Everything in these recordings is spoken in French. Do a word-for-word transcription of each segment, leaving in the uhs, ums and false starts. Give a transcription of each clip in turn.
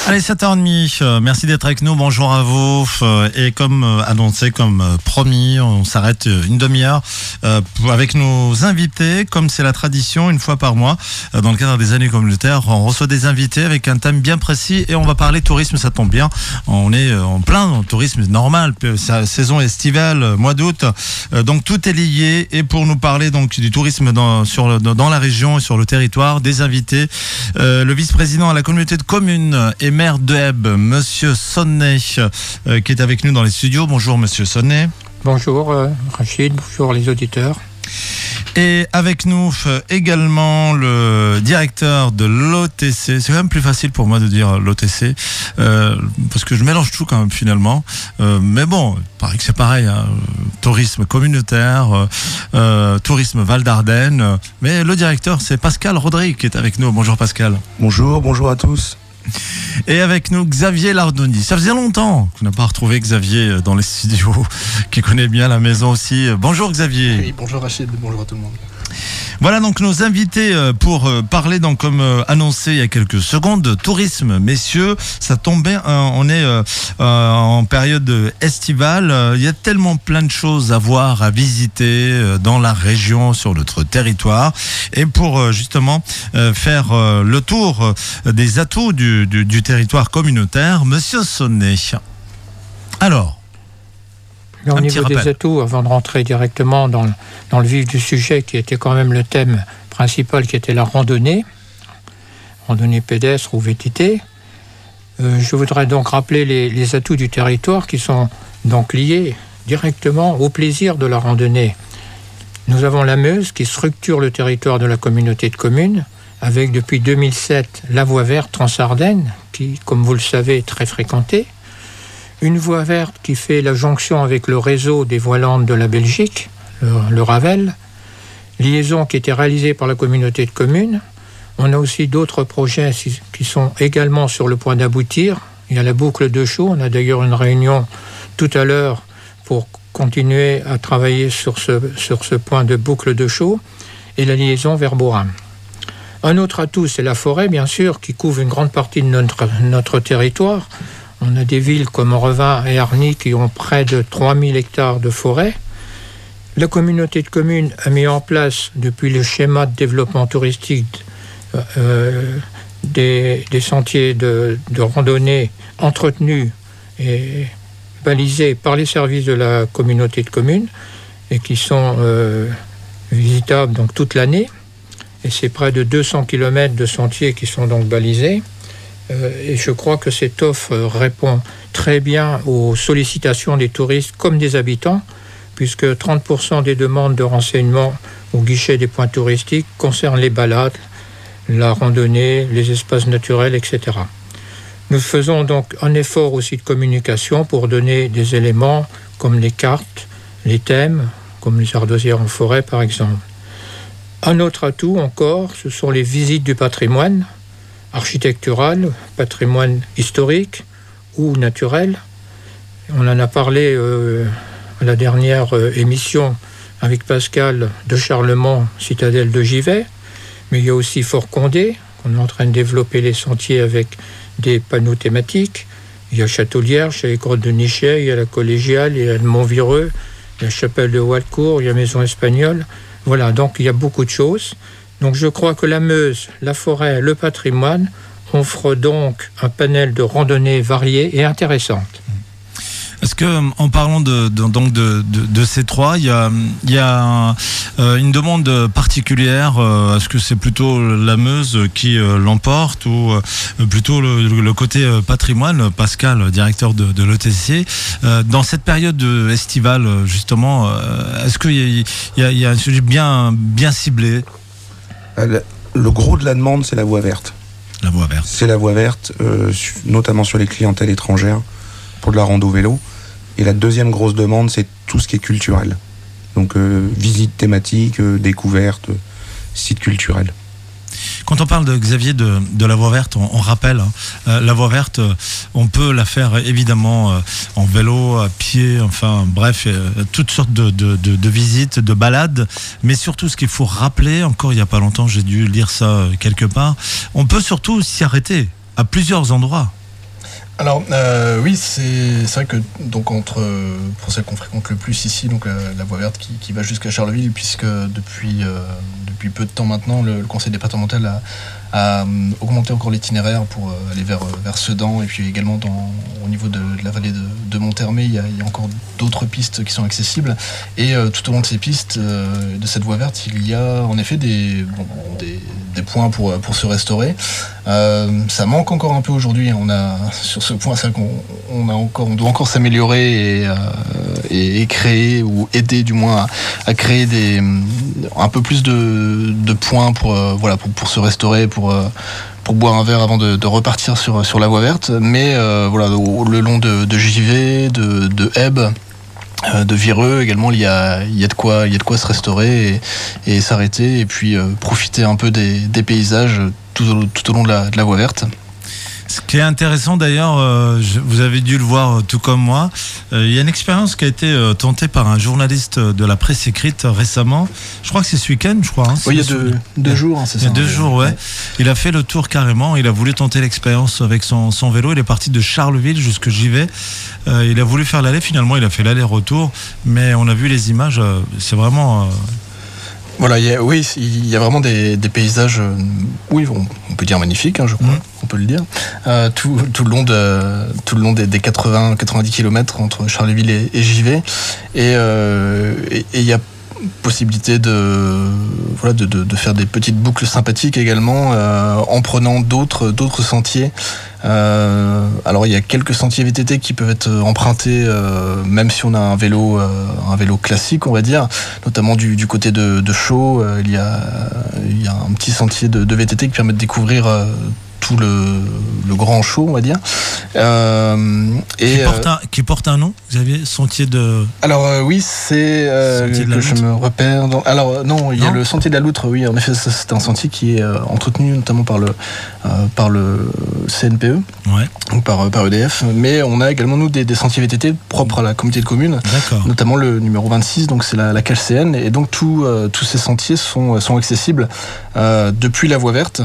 Allez, sept heures trente, euh, merci d'être avec nous, bonjour à vous. Euh, et comme euh, annoncé, comme euh, promis, on s'arrête une demi-heure euh, pour- avec nos invités, comme c'est la tradition, une fois par mois. Euh, dans le cadre des années communautaires, on reçoit des invités avec un thème bien précis et on va parler tourisme, ça tombe bien. On est euh, en plein dans le tourisme normal, c'est la saison estivale, euh, mois d'août, Euh, donc tout est lié. Et pour nous parler donc du tourisme dans, sur le- dans la région et sur le territoire, des invités, euh, le vice-président à la communauté de communes et maire de Hebb, Monsieur Sonnet, euh, qui est avec nous dans les studios. Bonjour Monsieur Sonnet. Bonjour euh, Rachid, bonjour les auditeurs. Et avec nous euh, également le directeur de l'O T C. C'est quand même plus facile pour moi de dire l'O T C, euh, parce que je mélange tout quand même finalement. Euh, mais bon, il paraît que c'est pareil, hein. Tourisme communautaire, euh, euh, tourisme Val d'Ardenne. euh, Mais le directeur, c'est Pascal Rodrigue qui est avec nous. Bonjour Pascal. Bonjour, bonjour à tous. Et avec nous Xavier Lardoni. Ça faisait longtemps qu'on n'a pas retrouvé Xavier dans les studios, qui connaît bien la maison aussi. Bonjour Xavier. Oui, bonjour Rachid, bonjour à tout le monde. Voilà donc nos invités euh, pour euh, parler, donc comme euh, annoncé il y a quelques secondes, de tourisme. Messieurs, ça tombe bien, hein, on est euh, euh, en période estivale. Euh, Il y a tellement plein de choses à voir, à visiter euh, dans la région, sur notre territoire. Et pour euh, justement euh, faire euh, le tour euh, des atouts du, du, du territoire communautaire, Monsieur Sonnet. Alors, Mais au Un petit niveau des rappel. atouts, avant de rentrer directement dans le, dans le vif du sujet, qui était quand même le thème principal, qui était la randonnée, randonnée pédestre ou V T T, euh, je voudrais donc rappeler les, les atouts du territoire qui sont donc liés directement au plaisir de la randonnée. Nous avons la Meuse qui structure le territoire de la communauté de communes, avec depuis deux mille sept la voie verte Transardennes, qui, comme vous le savez, est très fréquentée. Une voie verte qui fait la jonction avec le réseau des voies lentes de la Belgique, le, le Ravel, liaison qui était réalisée par la communauté de communes. On a aussi d'autres projets si- qui sont également sur le point d'aboutir. Il y a la boucle de Chaux, on a d'ailleurs une réunion tout à l'heure pour continuer à travailler sur ce, sur ce point de boucle de Chaux, et la liaison vers Borin. Un autre atout, c'est la forêt, bien sûr, qui couvre une grande partie de notre, notre territoire. On a des villes comme Revin et Arny qui ont près de trois mille hectares de forêt. La communauté de communes a mis en place, depuis le schéma de développement touristique, euh, des, des sentiers de, de randonnée entretenus et balisés par les services de la communauté de communes et qui sont euh, visitables donc toute l'année. Et c'est près de deux cents kilomètres de sentiers qui sont donc balisés. Euh, et je crois que cette offre euh, répond très bien aux sollicitations des touristes comme des habitants, puisque trente pour cent des demandes de renseignements au guichet des points touristiques concernent les balades, la randonnée, les espaces naturels, et cetera. Nous faisons donc un effort aussi de communication pour donner des éléments comme les cartes, les thèmes, comme les ardoisières en forêt par exemple. Un autre atout encore, ce sont les visites du patrimoine architectural, patrimoine historique ou naturel. On en a parlé euh, à la dernière euh, émission avec Pascal de Charlemont, citadelle de Givet, mais il y a aussi Fort Condé, on est en train de développer les sentiers avec des panneaux thématiques. Il y a Château-Lierge, il y a les grottes de Nichet, il y a la Collégiale, il y a le Montvireux, il y a la chapelle de Walcourt, il y a Maison Espagnole. Voilà, donc il y a beaucoup de choses. Donc je crois que la Meuse, la forêt, le patrimoine offrent donc un panel de randonnées variées et intéressantes. est-ce que, en parlant de, de, donc de, de, de ces trois, il y a, il y a euh, une demande particulière? euh, Est-ce que c'est plutôt la Meuse qui euh, l'emporte ou euh, plutôt le, le côté euh, patrimoine? Pascal, directeur de, de l'E T C, euh, dans cette période estivale, justement, euh, est-ce qu'il y a, il y a, il y a un sujet bien, bien ciblé? Le gros de la demande, c'est la voie verte. La voie verte. C'est la voie verte, euh, notamment sur les clientèles étrangères, pour de la rando vélo. Et la deuxième grosse demande, c'est tout ce qui est culturel. Donc, euh, visite thématique, euh, découverte, euh, site culturel. Quand on parle de Xavier de, de la voie verte, on, on rappelle, hein, euh, la voie verte, euh, on peut la faire évidemment euh, en vélo, à pied, enfin bref, euh, toutes sortes de, de, de, de visites, de balades. Mais surtout, ce qu'il faut rappeler, encore il n'y a pas longtemps, j'ai dû lire ça euh, quelque part, on peut surtout s'y arrêter à plusieurs endroits. Alors euh, oui, c'est c'est vrai que donc entre pour celle qu'on fréquente le plus ici, donc la, la voie verte qui, qui va jusqu'à Charleville, puisque depuis euh, depuis peu de temps maintenant, le, le conseil départemental a, a euh, augmenté encore l'itinéraire pour euh, aller vers vers Sedan, et puis également dans au niveau de, de la vallée de, de Monthermé, il y a, il y a encore d'autres pistes qui sont accessibles. Et euh, tout au long de ces pistes, euh, de cette voie verte, il y a en effet des bon, des, des points pour pour se restaurer. Euh, ça manque encore un peu aujourd'hui. On a sur ce point, c'est qu'on on a encore, on doit encore s'améliorer et, euh, et, et créer ou aider du moins à, à créer des un peu plus de, de points pour euh, voilà pour, pour se restaurer, pour euh, pour boire un verre avant de, de repartir sur sur la voie verte. Mais euh, voilà, au, le long de, de Givet, de de Hebb, de Vireux également, il y a il y a de quoi il y a de quoi se restaurer et, et s'arrêter et puis euh, profiter un peu des, des paysages tout au, tout au long de la, de la voie verte. Ce qui est intéressant d'ailleurs, euh, je, vous avez dû le voir euh, tout comme moi, euh, il y a une expérience qui a été euh, tentée par un journaliste de la presse écrite euh, récemment. Je crois que c'est ce week-end, je crois. Hein, oui, il y a deux, deux jours, hein, c'est il y a ça. deux jours, ouais. ouais. Il a fait le tour carrément. Il a voulu tenter l'expérience avec son, son vélo. Il est parti de Charleville jusque Givet. Euh, il a voulu faire l'aller. Finalement, il a fait l'aller-retour. Mais on a vu les images. Euh, c'est vraiment. Euh, Voilà, il y a, oui, il y a vraiment des, des paysages, euh, oui, on, on peut dire magnifiques, hein, je crois, mmh. on peut le dire, euh, tout, tout le long, de, tout le long des, des quatre-vingts à quatre-vingt-dix kilomètres entre Charleville et, et Givet, et euh, il y a possibilité de, voilà, de, de, de faire des petites boucles sympathiques également, euh, en prenant d'autres, d'autres sentiers. Euh, alors il y a quelques sentiers V T T qui peuvent être empruntés euh, même si on a un vélo euh, un vélo classique, on va dire, notamment du, du côté de, de Chaux. Euh, il y a il y a un petit sentier de, de V T T qui permet de découvrir euh, tout le, le grand Chaux, on va dire. Euh, et qui, porte un, qui porte un nom, Xavier, sentier de... Alors euh, oui, c'est euh, que je me repère. Dans... Alors non, il y non. a le sentier de la Loutre, oui, en effet, c'est un sentier qui est euh, entretenu notamment par le, euh, par le C N P E, ouais. donc par, par E D F, mais on a également, nous, des, des sentiers V T T propres à la communauté de communes, notamment le numéro vingt-six, donc c'est la, la cale C N, et donc tout, euh, tous ces sentiers sont, sont accessibles euh, depuis la voie verte.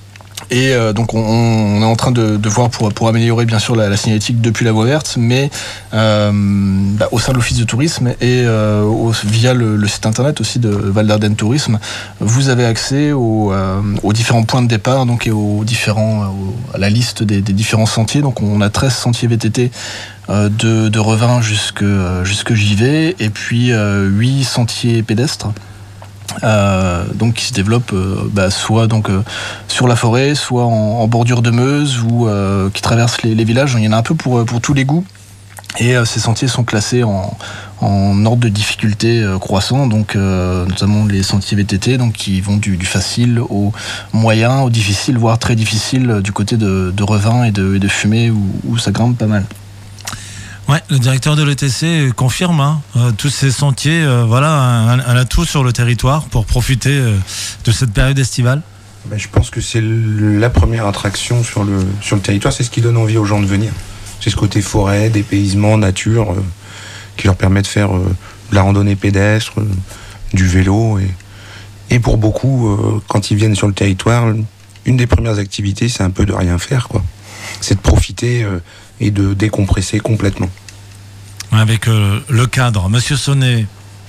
Et euh, donc on, on est en train de, de voir pour, pour améliorer bien sûr la, la signalétique depuis la voie verte, mais euh, bah, au sein de l'office de tourisme et euh, au, via le, le site internet aussi de Val d'Ardenne Tourisme, vous avez accès aux, euh, aux différents points de départ, donc et aux différents, aux, à la liste des, des différents sentiers. Donc on a treize sentiers V T T euh, de, de Revin jusque, jusque Givet, et puis euh, huit sentiers pédestres. Euh, donc qui se développe euh, bah, soit donc euh, sur la forêt, soit en, en bordure de Meuse, ou euh, qui traversent les, les villages. Il y en a un peu pour pour tous les goûts. Et euh, ces sentiers sont classés en, en ordre de difficulté euh, croissant, donc euh, notamment les sentiers V T T, donc qui vont du, du facile au moyen, au difficile, voire très difficile euh, du côté de, de Revin et de, et de Fumé, où, où ça grimpe pas mal. Ouais, le directeur de l'E T C confirme hein, euh, tous ces sentiers, euh, voilà un, un atout sur le territoire pour profiter euh, de cette période estivale. Ben, je pense que c'est le, la première attraction sur le, sur le territoire, c'est ce qui donne envie aux gens de venir. C'est ce côté forêt, dépaysement, nature, euh, qui leur permet de faire euh, de la randonnée pédestre, euh, du vélo. Et, et pour beaucoup, euh, quand ils viennent sur le territoire, une des premières activités, c'est un peu de rien faire, quoi. C'est de profiter euh, et de décompresser complètement. Avec euh, le cadre. Monsieur Sonnet.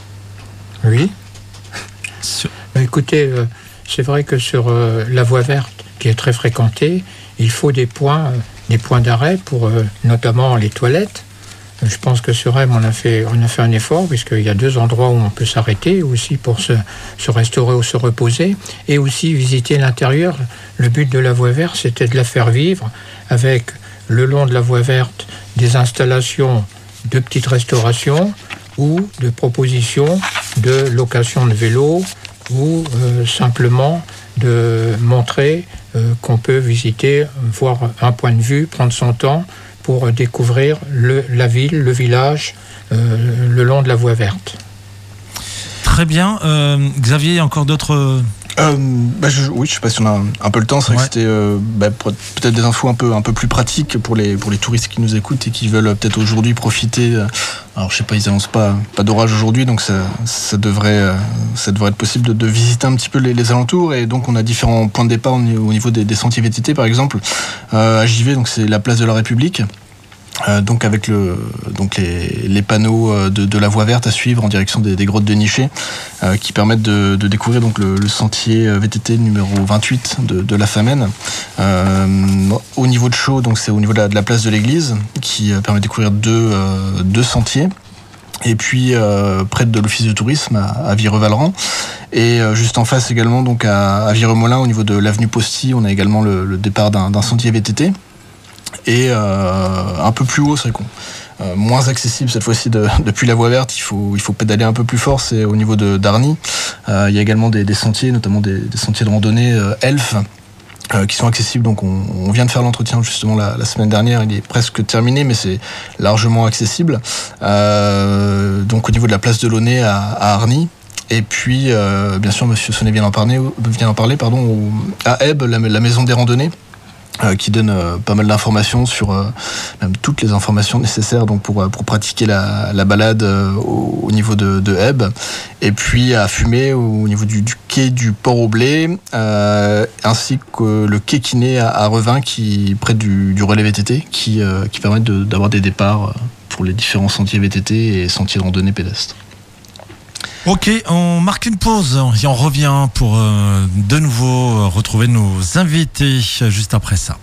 Oui. Sur... Écoutez, euh, c'est vrai que sur euh, la voie verte, qui est très fréquentée, il faut des points, euh, des points d'arrêt pour euh, notamment les toilettes. Je pense que sur M, on a fait, on a fait un effort, puisqu'il y a deux endroits où on peut s'arrêter, aussi pour se, se restaurer ou se reposer, et aussi visiter l'intérieur. Le but de la voie verte, c'était de la faire vivre avec, le long de la voie verte, des installations de petites restaurations ou de propositions de location de vélos, ou euh, simplement de montrer euh, qu'on peut visiter, voir un point de vue, prendre son temps pour découvrir le, la ville, le village, euh, le long de la voie verte. Très bien. Euh, Xavier, encore d'autres Euh, bah je, oui, je sais pas si on a un, un peu le temps. C'est vrai ouais. que c'était euh, bah, peut-être des infos un peu un peu plus pratiques pour les pour les touristes qui nous écoutent et qui veulent peut-être aujourd'hui profiter. Alors je sais pas, ils annoncent pas pas d'orage aujourd'hui, donc ça ça devrait ça devrait être possible de, de visiter un petit peu les, les alentours. Et donc on a différents points de départ au niveau des, des sentiers V T T, par exemple. Euh, à Givet, donc c'est la place de la République. Euh, donc avec le donc les, les panneaux de, de la voie verte à suivre en direction des, des grottes de Niché euh, qui permettent de, de découvrir donc le, le sentier V T T numéro vingt-huit de, de la Famenne. Euh, au niveau de Chaux, donc c'est au niveau de la, de la place de l'église qui euh, permet de découvrir deux, euh, deux sentiers. Et puis euh, près de l'office de tourisme à, à Vireux-Valran. Et euh, juste en face également donc à, à Vireux-Molin au niveau de l'avenue Posty, on a également le, le départ d'un, d'un sentier V T T. Et euh, un peu plus haut, c'est con. Euh, moins accessible cette fois-ci de, depuis la voie verte, il faut, il faut pédaler un peu plus fort, c'est au niveau de d'Arny. Euh, il y a également des, des sentiers, notamment des, des sentiers de randonnée euh, Elf, euh, qui sont accessibles. Donc on, on vient de faire l'entretien justement la, la semaine dernière, il est presque terminé, mais c'est largement accessible. Euh, donc au niveau de la place de Launay à, à Arny. Et puis, euh, bien sûr, Monsieur Sonnet vient d'en parler, vient d'en parler pardon, au, à Ebbe, la, la maison des randonnées. Euh, qui donne euh, pas mal d'informations sur euh, même toutes les informations nécessaires donc pour pour pratiquer la, la balade euh, au, au niveau de, de Ebbe. Et puis à Fumé au niveau du, du quai du Port au Blé, euh, ainsi que le quai Quinet à, à Revin qui près du, du relais V T T qui euh, qui permettent de, d'avoir des départs pour les différents sentiers V T T et sentiers de randonnée pédestre. Ok, on marque une pause et on revient pour euh, de nouveau retrouver nos invités juste après ça.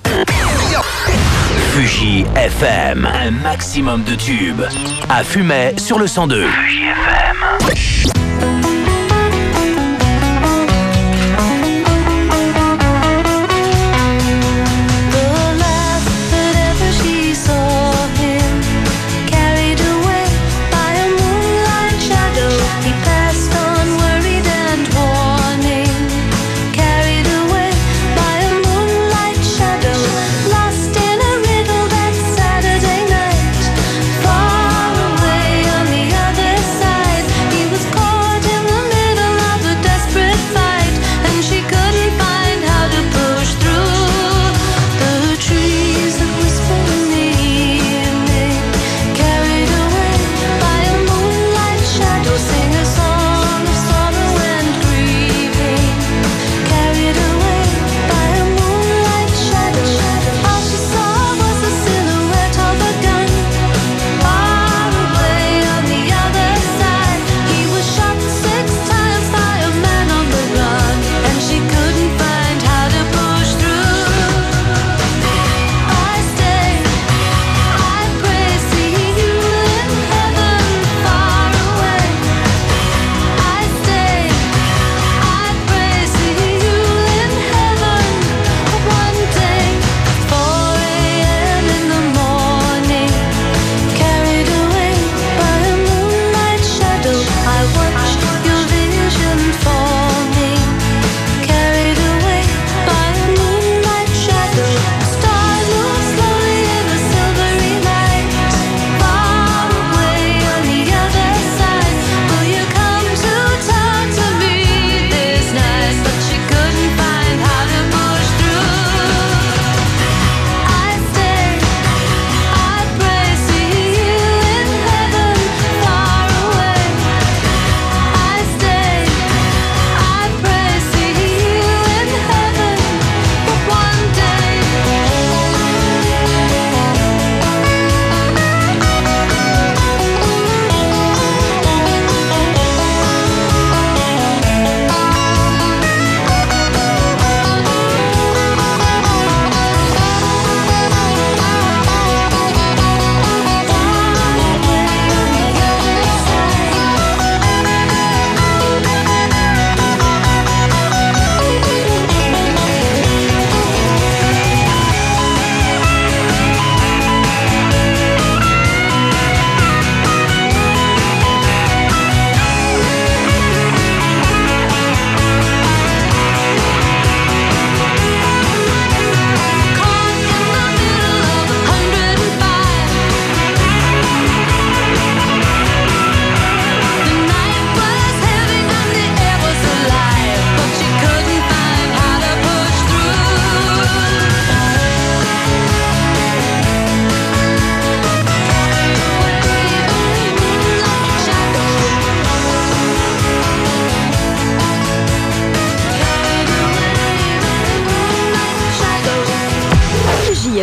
Fuji F M, un maximum de tubes. À Fumay sur le cent deux. Fuji F M. Saturday night, far away on the other side.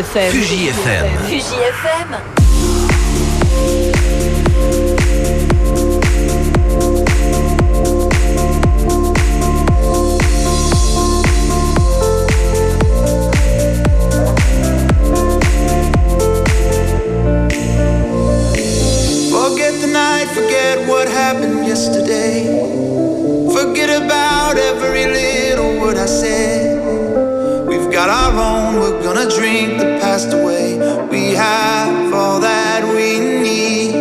F M. Fuji F M. Fuji F M. Forget what happened yesterday. Forget about every little word I said. We've got our own, we're gonna drink the past away. We have all that we need.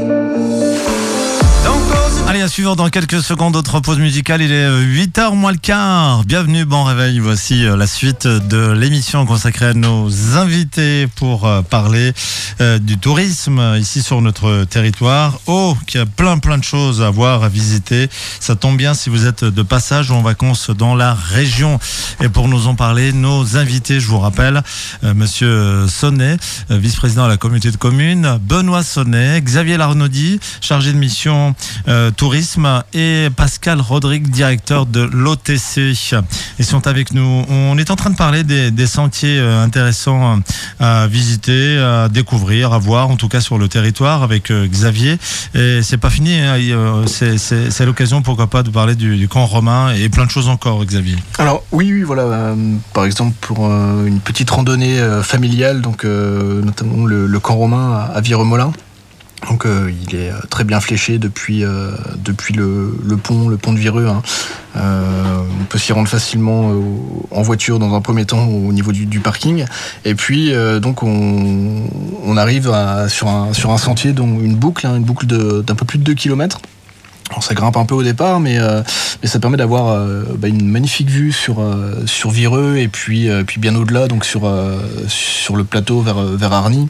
Allez, à suivre dans quelques secondes, autre pause musicale, il est huit heures moins le quart. Bienvenue, bon réveil, voici la suite de l'émission consacrée à nos invités pour parler euh, du tourisme ici sur notre territoire. Oh, qu'il y a plein plein de choses à voir, à visiter. Ça tombe bien si vous êtes de passage ou en vacances dans la région. Et pour nous en parler, nos invités, je vous rappelle, euh, Monsieur Sonnet, euh, vice-président de la communauté de communes, Benoît Sonnet, Xavier Larnaudy, chargé de mission euh, tourisme, et Pascal Rodrigue, directeur de l'O T C. Ils sont avec nous. On est en train de parler des, des sentiers intéressants à visiter, à découvrir, à voir, en tout cas sur le territoire avec Xavier. Et c'est pas fini, hein. c'est, c'est, c'est l'occasion, pourquoi pas, de parler du, du camp romain et plein de choses encore, Xavier. Alors oui, oui, voilà. Euh, par exemple pour euh, une petite randonnée euh, familiale, donc euh, notamment le, le camp romain à, à Viremolin. Donc euh, il est très bien fléché depuis euh, depuis le, le pont le pont de Vireux. Hein. Euh, on peut s'y rendre facilement euh, en voiture dans un premier temps au niveau du, du parking. Et puis euh, donc on on arrive à, sur un sur un sentier, donc une boucle, hein, une boucle de, d'un peu plus de deux kilomètres. Alors ça grimpe un peu au départ, mais euh, mais ça permet d'avoir euh, bah, une magnifique vue sur euh, sur Vireux et puis euh, puis bien au-delà, donc sur euh, sur le plateau vers vers Arny.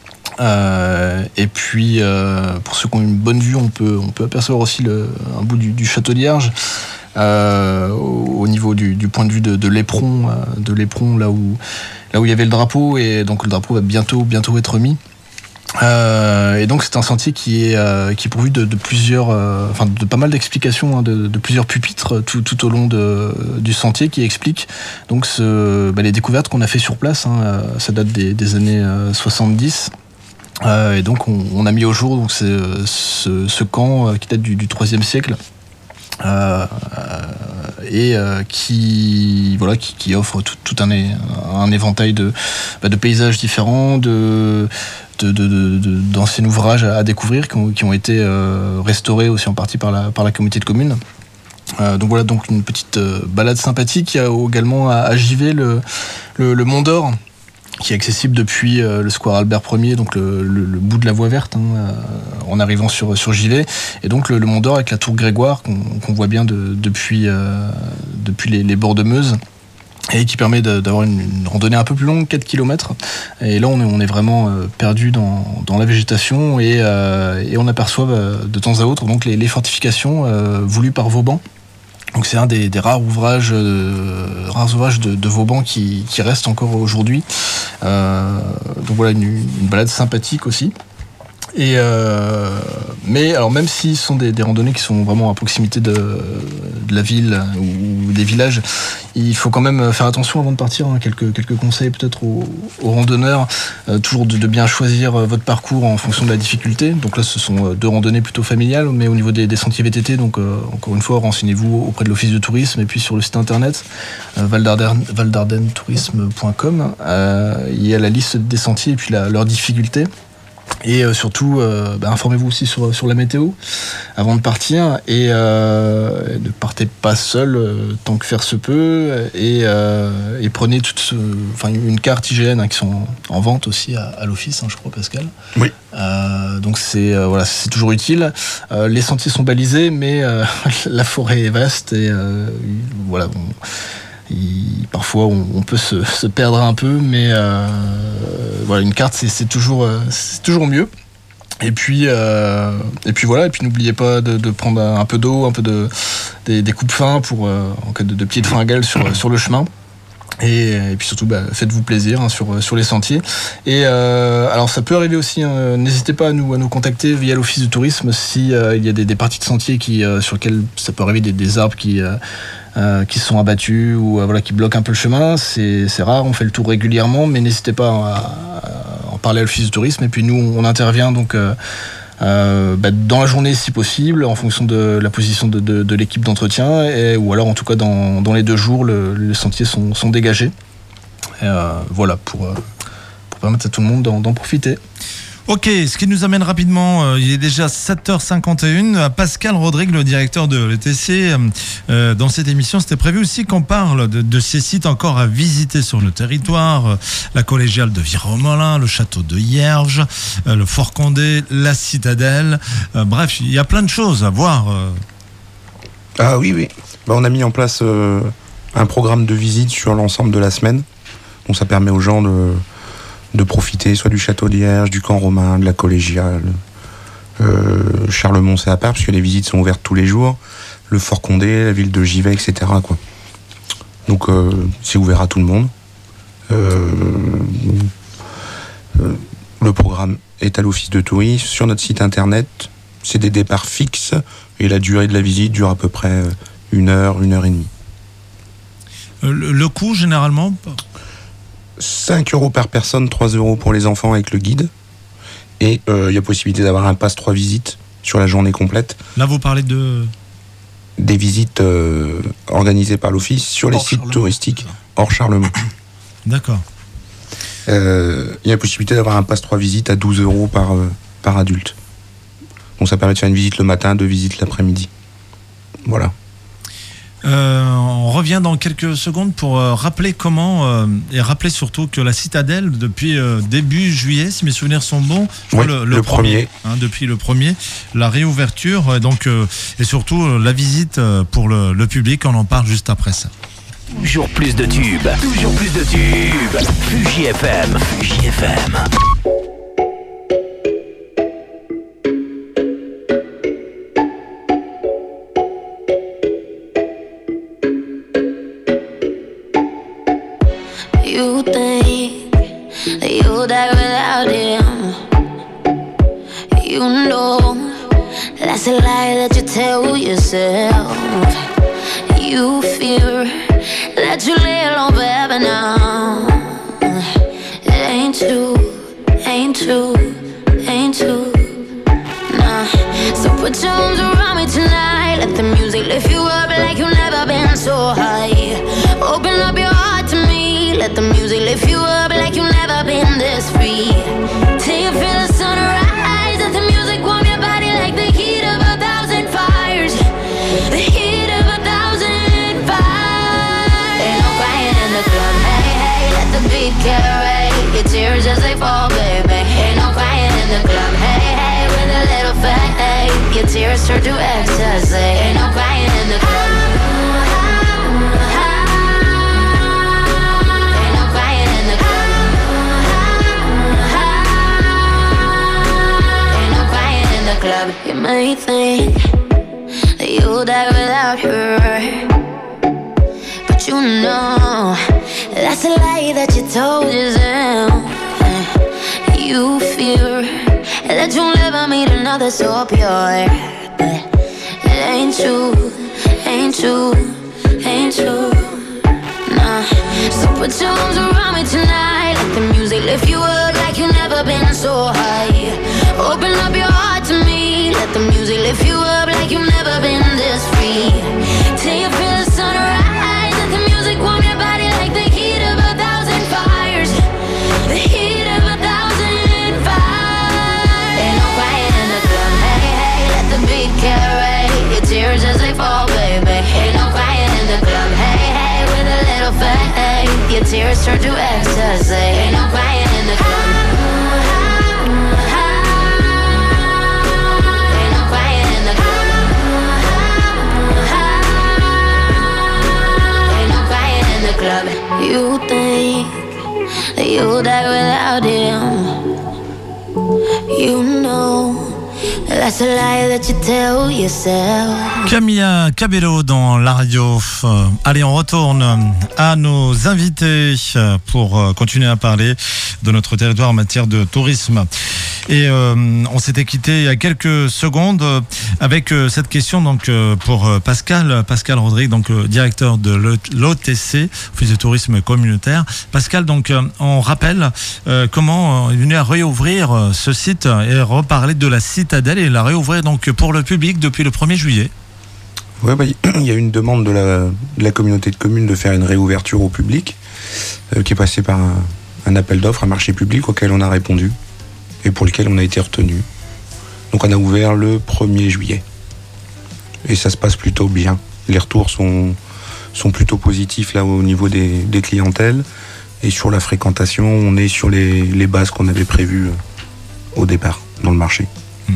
Euh, et puis euh, pour ceux qui ont une bonne vue, on peut on peut apercevoir aussi le, un bout du, du château de Lierge euh, au, au niveau du, du point de vue de, de l'éperon, euh, de l'éperon là où là où il y avait le drapeau, et donc le drapeau va bientôt bientôt être mis. Euh, et donc c'est un sentier qui est euh, qui est pourvu de, de plusieurs, euh, enfin de pas mal d'explications, hein, de, de plusieurs pupitres tout tout au long de, du sentier qui expliquent donc ce, bah, les découvertes qu'on a fait sur place. Hein, ça date des, des années euh, soixante-dix. Euh, et donc on, on a mis au jour donc c'est, ce, ce camp euh, qui date du, du troisième siècle euh, et euh, qui voilà qui, qui offre tout, tout un, un éventail de, bah, de paysages différents, de, de, de, de, de d'anciens ouvrages à, à découvrir qui ont, qui ont été euh, restaurés aussi en partie par la, par la communauté de communes. Euh, donc voilà, donc une petite euh, balade sympathique. Il y a également à, à Givet le, le, le Mont d'Or, qui est accessible depuis euh, le square Albert Ier, donc le, le, le bout de la voie verte, hein, euh, en arrivant sur, sur Givet. Et donc le, le Mont d'Or avec la tour Grégoire, qu'on, qu'on voit bien de, depuis, euh, depuis les, les bords de Meuse, et qui permet de, d'avoir une, une randonnée un peu plus longue, quatre kilomètres. Et là, on est, on est vraiment euh, perdu dans, dans la végétation, et, euh, et on aperçoit euh, de temps à autre donc, les, les fortifications euh, voulues par Vauban. Donc c'est un des, des rares ouvrages, euh, rares ouvrages de, de Vauban qui, qui reste encore aujourd'hui. Euh, donc voilà, une, une balade sympathique aussi. Et euh, mais alors même si ce sont des, des randonnées qui sont vraiment à proximité de, de la ville ou des villages, il faut quand même faire attention avant de partir. Hein, quelques quelques conseils peut-être aux, aux randonneurs, euh, toujours de, de bien choisir votre parcours en fonction de la difficulté. Donc là, ce sont deux randonnées plutôt familiales, mais au niveau des, des sentiers V T T, donc euh, encore une fois, renseignez-vous auprès de l'office de tourisme et puis sur le site internet euh, valdardennes tourisme point com. Euh, il y a la liste des sentiers et puis la, leurs difficultés. Et euh, surtout, euh, bah, informez-vous aussi sur, sur la météo avant de partir, et euh, ne partez pas seul euh, tant que faire se peut, et, euh, et prenez toute ce, enfin, une carte I G N, hein, qui sont en vente aussi à, à l'office, hein, je crois, Pascal. Oui. Euh, donc c'est euh, voilà, c'est toujours utile. Euh, les sentiers sont balisés, mais euh, la forêt est vaste, et euh, voilà. Bon, Il, parfois on, on peut se, se perdre un peu, mais euh, voilà, une carte c'est, c'est, toujours, c'est toujours mieux. Et puis, euh, et puis voilà, et puis n'oubliez pas de, de prendre un peu d'eau, un peu de, des, des coupes fins pour, euh, en cas de, de pieds de fringale sur, sur le chemin. Et, et puis surtout, bah, faites-vous plaisir hein, sur, sur les sentiers. Et euh, alors, ça peut arriver aussi, hein, n'hésitez pas à nous, à nous contacter via l'office du tourisme si euh, il y a des, des parties de sentiers qui, euh, sur lesquelles ça peut arriver des, des arbres qui, euh, euh, qui sont abattus ou euh, voilà, qui bloquent un peu le chemin. C'est, c'est rare, on fait le tour régulièrement, mais n'hésitez pas à, à en parler à l'office du tourisme. Et puis nous, on intervient donc. Euh, Euh, bah, dans la journée si possible en fonction de la position de, de, de l'équipe d'entretien et, ou alors en tout cas dans, dans les deux jours le, les sentiers sont, sont dégagés et, euh, voilà pour, euh, pour permettre à tout le monde d'en, d'en profiter. Ok, ce qui nous amène rapidement, euh, il est déjà sept heures cinquante et une, à Pascal Rodrigue, le directeur de l'E T C. Euh, dans cette émission, c'était prévu aussi qu'on parle de, de ces sites encore à visiter sur le territoire. Euh, la collégiale de Viromolin, le château de Hierges, euh, le Fort Condé, la citadelle. Euh, bref, il y a plein de choses à voir. Euh. Ah oui, oui. Bah, on a mis en place euh, un programme de visite sur l'ensemble de la semaine. Donc ça permet aux gens de... de profiter soit du château de Hierges, du camp romain, de la collégiale. Euh, Charlemont, c'est à part, parce que les visites sont ouvertes tous les jours. Le Fort Condé, la ville de Givet, et cetera, quoi. Donc, euh, c'est ouvert à tout le monde. Euh, euh, le programme est à l'office de tourisme. Sur notre site internet, c'est des départs fixes, et la durée de la visite dure à peu près une heure, une heure et demie. Euh, le, le coût, généralement cinq euros par personne, trois euros pour les enfants avec le guide. Et il euh, y a possibilité d'avoir un pass trois visites sur la journée complète. Là, vous parlez de... Des visites euh, organisées par l'office sur les hors sites Charlemont. touristiques hors Charlemont. D'accord. Il euh, y a possibilité d'avoir un pass trois visites à douze euros par, euh, par adulte. Donc ça permet de faire une visite le matin, deux visites l'après-midi. Voilà. Euh, on revient dans quelques secondes pour euh, rappeler comment euh, et rappeler surtout que la citadelle depuis euh, début juillet, si mes souvenirs sont bons, je oui, crois le, le, le premier, premier. hein, depuis le premier, la réouverture euh, donc euh, et surtout euh, la visite euh, pour le, le public. On en parle juste après ça. Toujours plus de tubes, toujours plus de tubes. Fuji F M, Fuji F M. You think that you'll die without him. You know that's a lie that you tell yourself. You fear that you lay alone forever now. It ain't true, ain't true, ain't true. Nah. So put your arms around me tonight. Let the music lift you up like you've never been so high. Open up your heart to me. Let the music lift you up like you've never been this free. Till you feel the sunrise. Let the music warm your body like the heat of a thousand fires. The heat of a thousand fires. Ain't no crying in the club, hey, hey. Let the beat carry your tears as they fall, baby. Ain't no crying in the club, hey, hey. With a little faith, your tears turn to ecstasy. Ain't no crying in the club. Club. You may think that you'll die without her, but you know that's a lie that you told yourself. You fear that you'll never meet another so pure, but it ain't true, ain't true, ain't true. Nah. So put your arms around me tonight. Let the music lift you up like you've never been so high. Open up your heart to me. Let the music lift you up like you've never been this free. Till you feel the sunrise. Let the music warm your body like the heat of a thousand fires. The heat of a thousand fires. Ain't no crying in the club, hey, hey. Let the beat carry your tears as they fall, baby. Ain't no crying in the club, hey, hey. With a little faith, your tears turn to ecstasy. Ain't no crying in the club. Club. You think that you'll die without him. You know That's a lie that you tell yourself. Camilla Cabello dans la radio. Allez, on retourne à nos invités pour continuer à parler de notre territoire en matière de tourisme. Et euh, on s'était quitté il y a quelques secondes avec cette question donc pour Pascal, Pascal Rodrigue, donc directeur de l'O T C, Office de tourisme communautaire. Pascal, donc on rappelle euh, comment il est venu à réouvrir ce site et reparler de la citadelle et la réouvrir donc pour le public depuis le premier juillet. Ouais, bah, il y a une demande de la, de la communauté de communes de faire une réouverture au public euh, qui est passée par un, un appel d'offres, un marché public auquel on a répondu et pour lequel on a été retenu. Donc on a ouvert le premier juillet. Et ça se passe plutôt bien. Les retours sont, sont plutôt positifs là au niveau des, des clientèles. Et sur la fréquentation, on est sur les, les bases qu'on avait prévues au départ dans le marché.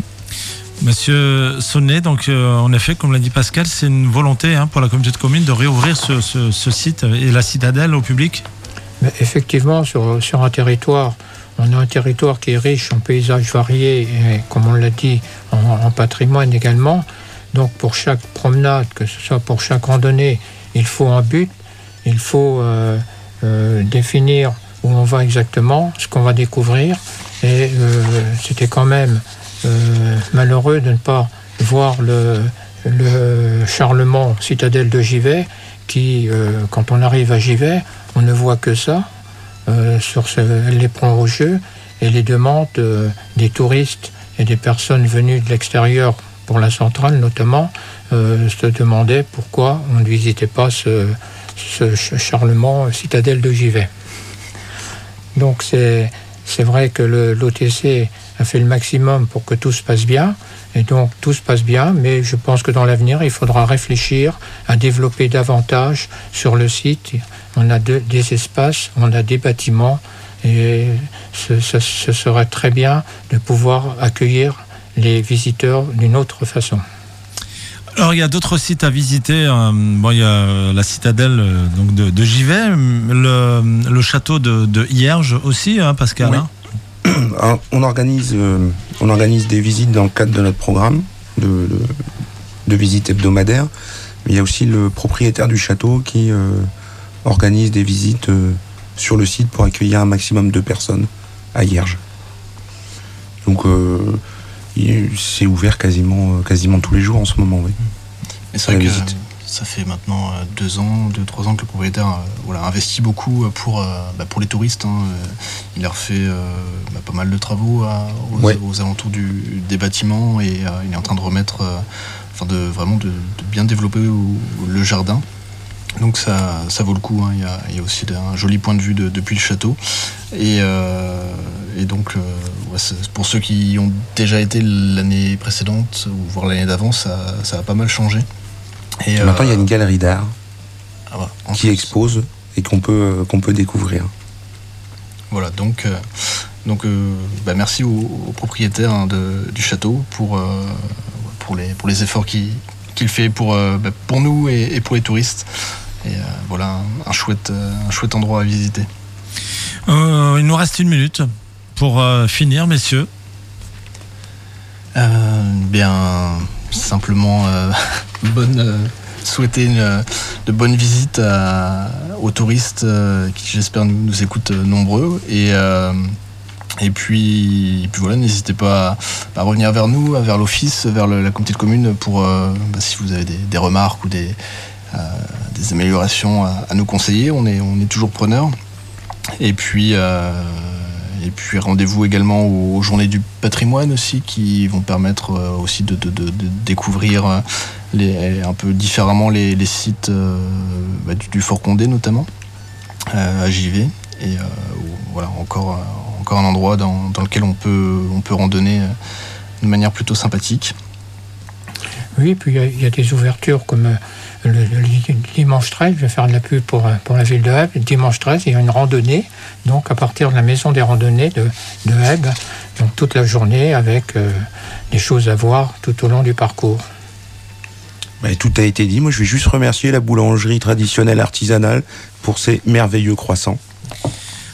Monsieur Sonnet, donc euh, en effet, comme l'a dit Pascal, c'est une volonté hein, pour la communauté de communes de réouvrir ce, ce, ce site et la citadelle au public. Mais effectivement, sur, sur un territoire, on a un territoire qui est riche en paysages variés et, comme on l'a dit, en, en patrimoine également. Donc pour chaque promenade, que ce soit pour chaque randonnée, il faut un but, il faut euh, euh, définir où on va exactement, ce qu'on va découvrir. Et euh, c'était quand même euh, malheureux de ne pas voir le, le Charlemont citadelle de Givet, qui, euh, quand on arrive à Givet, on ne voit que ça. Euh, sur ce, elle les prend au jeu et les demandes euh, des touristes et des personnes venues de l'extérieur pour la centrale notamment euh, se demandaient pourquoi on ne visitait pas ce, ce Charlemont citadelle de Givet. Donc c'est, c'est vrai que le, l'O T C a fait le maximum pour que tout se passe bien et donc tout se passe bien, mais je pense que dans l'avenir il faudra réfléchir à développer davantage sur le site. On a de, des espaces, on a des bâtiments et ce, ce, ce serait très bien de pouvoir accueillir les visiteurs d'une autre façon. Alors il y a d'autres sites à visiter. Bon, il y a la citadelle donc de, de Givet, le, le château de, de Hierges aussi, hein, Pascal. Oui. Alors, on organise, euh, on organise des visites dans le cadre de notre programme de, de, de visites hebdomadaires. Mais il y a aussi le propriétaire du château qui euh, organise des visites euh, sur le site pour accueillir un maximum de personnes à Hierges. Donc euh, c'est ouvert quasiment, quasiment tous les jours en ce moment. Oui. Et c'est vrai que ça fait maintenant deux ans, deux, trois ans que le propriétaire euh, voilà, investit beaucoup pour, euh, bah, pour les touristes. Hein. Il a refait euh, bah, pas mal de travaux à, aux, ouais. aux alentours du, des bâtiments et euh, il est en train de remettre, euh, enfin de, vraiment de, de bien développer au, le jardin. Donc ça, ça vaut le coup, hein. il, y a, il y a aussi un joli point de vue de, depuis le château. Et, euh, et donc, euh, ouais, pour ceux qui ont déjà été l'année précédente, ou voire l'année d'avant, ça, ça a pas mal changé. Et, et maintenant, euh, il y a une galerie d'art ah bah, qui plus. expose et qu'on peut, qu'on peut découvrir. Voilà, donc, euh, donc euh, bah, merci au, au propriétaire hein, de, du château pour, euh, pour, les, pour les efforts qu'il qu'il fait pour, euh, bah, pour nous et, et pour les touristes. Et euh, voilà un, un, chouette, un chouette endroit à visiter. Euh, il nous reste une minute pour euh, finir, messieurs. Euh, bien, simplement euh, bonne, euh, souhaiter une, de bonnes visites à, aux touristes euh, qui, j'espère, nous, nous écoutent nombreux. Et, euh, et, puis, et puis voilà, n'hésitez pas à, à revenir vers nous, vers l'office, vers le, la communauté de communes pour euh, bah, si vous avez des, des remarques ou des, euh, des améliorations à, à nous conseiller. On est, on est toujours preneurs. Et puis, euh, et puis rendez-vous également aux Journées du patrimoine aussi, qui vont permettre euh, aussi de, de, de, de découvrir les, un peu différemment les, les sites euh, bah, du, du Fort Condé notamment, euh, à Givet. Et euh, voilà, encore, encore un endroit dans, dans lequel on peut, on peut randonner de manière plutôt sympathique. Oui, puis il y, y a des ouvertures comme... Le, le, le dimanche treize, je vais faire de la pub pour, pour la ville de Hèbes. Le dimanche treize, il y a une randonnée, donc à partir de la maison des randonnées de, de Hèbes, donc toute la journée avec euh, des choses à voir tout au long du parcours. Mais tout a été dit. Moi, je vais juste remercier la boulangerie traditionnelle artisanale pour ses merveilleux croissants.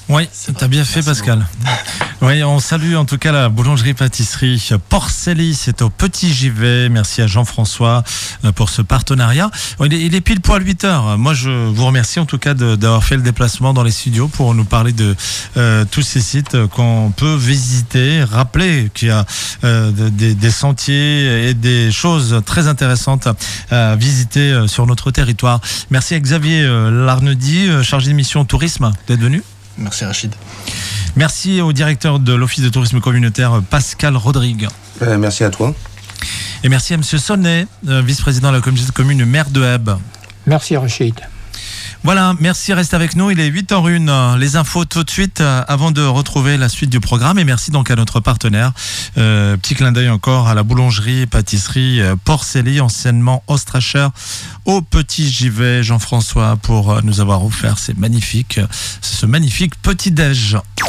Oui, t'as bien fait, Pascal. Oui, on salue en tout cas la boulangerie-pâtisserie Porcelli, c'est au Petit Givet. Merci à Jean-François pour ce partenariat. Il est, il est pile poil huit heures. Moi, je vous remercie en tout cas de, d'avoir fait le déplacement dans les studios pour nous parler de euh, tous ces sites qu'on peut visiter. Rappelez qu'il y a euh, des, des sentiers et des choses très intéressantes à visiter sur notre territoire. Merci à Xavier Larnedy, chargé de mission tourisme, d'être venu. Merci Rachid. Merci au directeur de l'Office de tourisme communautaire, Pascal Rodrigue. Euh, merci à toi. Et merci à M. Sonnet, vice-président de la communauté de communes Maire de Hebb. Merci Rachid. Voilà, merci, reste avec nous, il est huit heures une. Les infos tout de suite avant de retrouver la suite du programme. Et merci donc à notre partenaire. Euh, petit clin d'œil encore à la boulangerie et pâtisserie Porcelli, anciennement Ostracher, au Petit Givet, Jean-François, pour nous avoir offert ces magnifiques, ce magnifique petit-déj.